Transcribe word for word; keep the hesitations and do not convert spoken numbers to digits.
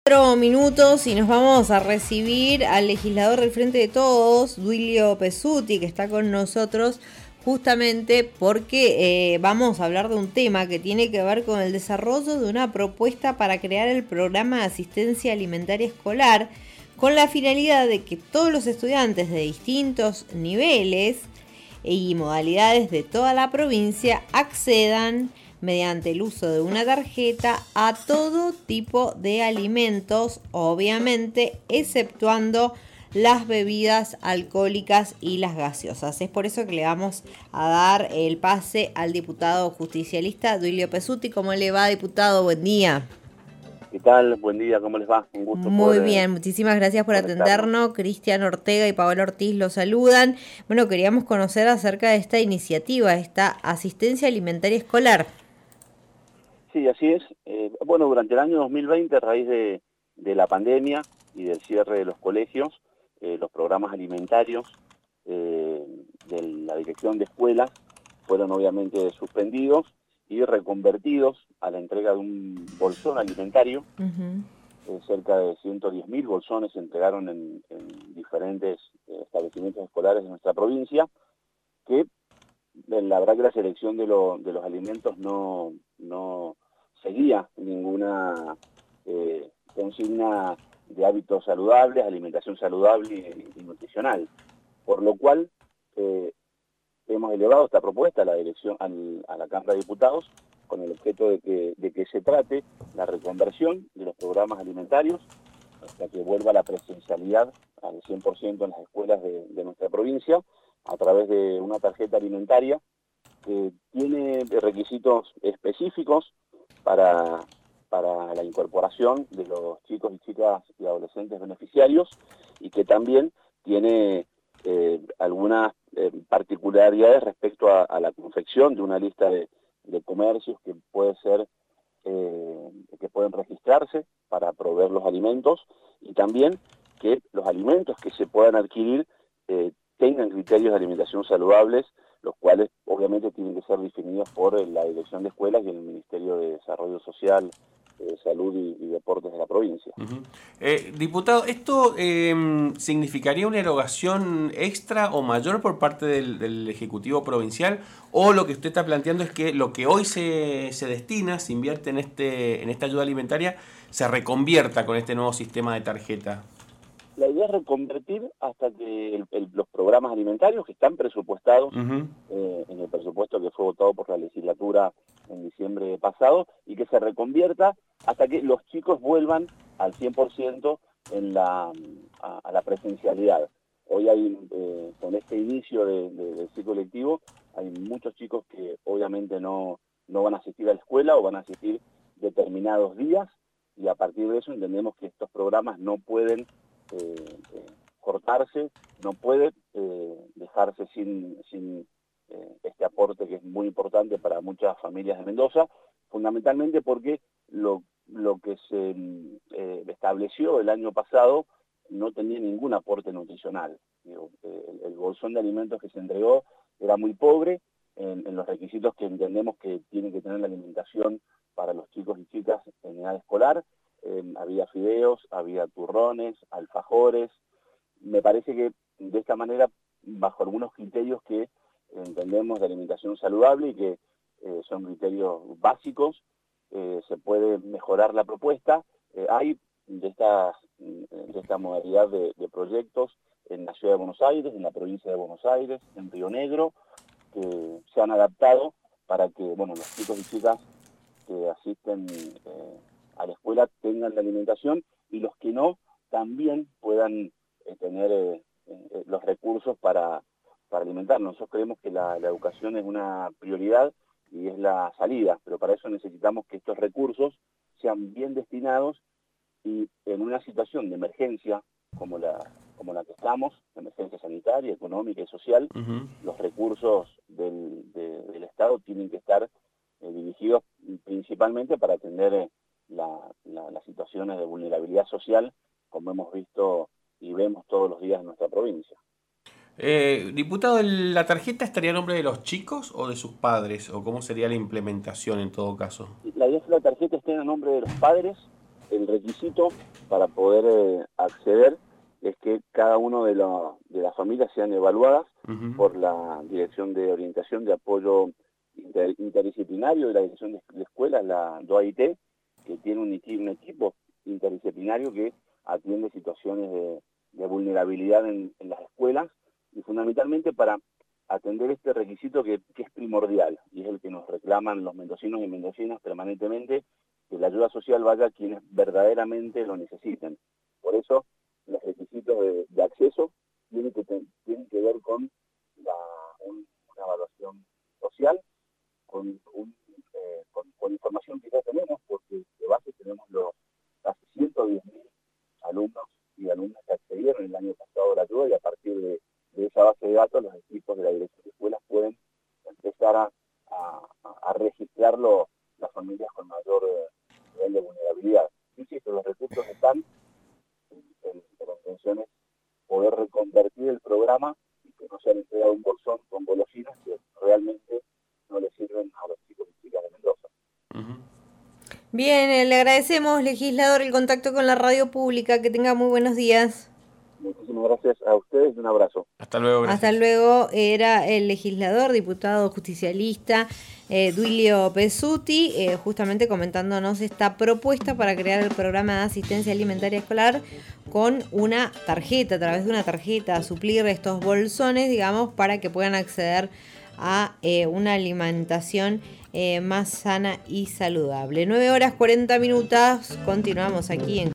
Cuatro minutos y nos vamos a recibir al legislador del Frente de Todos, Duilio Pessuti, que está con nosotros justamente porque eh, vamos a hablar de un tema que tiene que ver con el desarrollo de una propuesta para crear el programa de asistencia alimentaria escolar, con la finalidad de que todos los estudiantes de distintos niveles y modalidades de toda la provincia accedan mediante el uso de una tarjeta a todo tipo de alimentos, obviamente exceptuando las bebidas alcohólicas y las gaseosas. Es por eso que le vamos a dar el pase al diputado justicialista Duilio Pessuti. ¿Cómo le va, diputado? Buen día. ¿Qué tal? Buen día, ¿cómo les va? Un gusto Muy poder eh, bien, muchísimas gracias por conectarnos. atendernos. Cristian Ortega y Paola Ortiz lo saludan. Bueno, queríamos conocer acerca de esta iniciativa, esta asistencia alimentaria escolar. Sí, así es. Eh, bueno, durante el año dos mil veinte, a raíz de, de la pandemia y del cierre de los colegios, eh, los programas alimentarios eh, de la dirección de escuelas fueron obviamente suspendidos y reconvertidos a la entrega de un bolsón alimentario. Uh-huh. Eh, cerca de ciento diez mil bolsones se entregaron en, en diferentes eh, establecimientos escolares de nuestra provincia, que la verdad que la selección de, lo, de los alimentos no, no seguía ninguna eh, consigna de hábitos saludables, alimentación saludable y, y nutricional, por lo cual eh, hemos elevado esta propuesta a la dirección al, a la Cámara de Diputados con el objeto de que, de que se trate la reconversión de los programas alimentarios hasta que vuelva la presencialidad al cien por ciento en las escuelas de, de nuestra provincia, a través de una tarjeta alimentaria que tiene requisitos específicos para, para la incorporación de los chicos y chicas y adolescentes beneficiarios, y que también tiene eh, algunas eh, particularidades respecto a, a la confección de una lista de, de comercios que puede ser eh, que pueden registrarse para proveer los alimentos, y también que los alimentos que se puedan adquirir eh, tengan criterios de alimentación saludables, los cuales obviamente tienen que ser definidos por la Dirección de Escuelas y el Ministerio de Desarrollo Social, eh, Salud y, y Deportes de la provincia. Uh-huh. Eh, diputado, ¿esto eh, significaría una erogación extra o mayor por parte del, del Ejecutivo Provincial? ¿O lo que usted está planteando es que lo que hoy se, se destina, se invierte en, este, en esta ayuda alimentaria, se reconvierta con este nuevo sistema de tarjeta? La idea es reconvertir hasta que el, el, los programas alimentarios que están presupuestados uh-huh. eh, en el presupuesto que fue votado por la legislatura en diciembre pasado, y que se reconvierta hasta que los chicos vuelvan al cien por ciento en la, a, a la presencialidad. Hoy hay, eh, con este inicio de, de, del ciclo lectivo, hay muchos chicos que obviamente no, no van a asistir a la escuela o van a asistir determinados días, y a partir de eso entendemos que estos programas no pueden Eh, eh, cortarse, no puede eh, dejarse sin, sin eh, este aporte que es muy importante para muchas familias de Mendoza, fundamentalmente porque lo, lo que se eh, estableció el año pasado no tenía ningún aporte nutricional. Digo, eh, el, el bolsón de alimentos que se entregó era muy pobre en, en los requisitos que entendemos que tiene que tener la alimentación para los chicos y chicas en edad escolar. Eh, había fideos, había turrones, alfajores. Me parece que de esta manera, bajo algunos criterios que entendemos de alimentación saludable y que eh, son criterios básicos, eh, se puede mejorar la propuesta. Eh, hay de, estas, de esta modalidad de, de proyectos en la ciudad de Buenos Aires, en la provincia de Buenos Aires, en Río Negro, que se han adaptado para que, bueno, los chicos y chicas que asisten eh, a la escuela tengan la alimentación, y los que no también puedan eh, tener eh, eh, los recursos para, para alimentarnos. Nosotros creemos que la, la educación es una prioridad y es la salida, pero para eso necesitamos que estos recursos sean bien destinados, y en una situación de emergencia como la, como la que estamos, emergencia sanitaria, económica y social, uh-huh. los recursos del, de, del Estado tienen que estar eh, dirigidos principalmente para atender eh, La, la, las situaciones de vulnerabilidad social, como hemos visto y vemos todos los días en nuestra provincia. Eh, diputado, ¿la tarjeta estaría a nombre de los chicos o de sus padres? ¿O cómo sería la implementación en todo caso? La idea es que la tarjeta esté a nombre de los padres, el requisito para poder eh, acceder es que cada uno de, lo, de las familias sean evaluadas uh-huh. por la Dirección de Orientación de Apoyo Inter, Interdisciplinario de la Dirección de, de Escuelas, la D O A I T, que tiene un, un equipo interdisciplinario que atiende situaciones de, de vulnerabilidad en, en las escuelas, y fundamentalmente para atender este requisito que, que es primordial, y es el que nos reclaman los mendocinos y mendocinas permanentemente, que la ayuda social vaya a quienes verdaderamente lo necesiten. Por eso, los requisitos de, de acceso tienen que, tienen que ver con la, un, una evaluación social, con, un, eh, con, con información que ya tenemos, porque de base tenemos los casi ciento diez mil alumnos y alumnas que accedieron el año pasado a la ayuda, y a partir de, de esa base de datos los equipos de la Dirección de Escuelas pueden empezar a, a, a registrarlo las familias con mayor eh, nivel de vulnerabilidad. Insisto, los recursos están. La intención es poder reconvertir el programa y que no sea entregado un bolsón con golosinas que realmente no le sirven a los chicos y chicas de Mendoza. Uh-huh. Bien, le agradecemos, legislador, el contacto con la radio pública. Que tenga muy buenos días. Muchísimas gracias a ustedes y un abrazo. Hasta luego. Gracias. Hasta luego. Era el legislador, diputado justicialista eh, Duilio Pesuti, eh, justamente comentándonos esta propuesta para crear el programa de asistencia alimentaria escolar con una tarjeta, a través de una tarjeta, a suplir estos bolsones, digamos, para que puedan acceder a eh, una alimentación eh, más sana y saludable. nueve horas cuarenta minutos, continuamos aquí en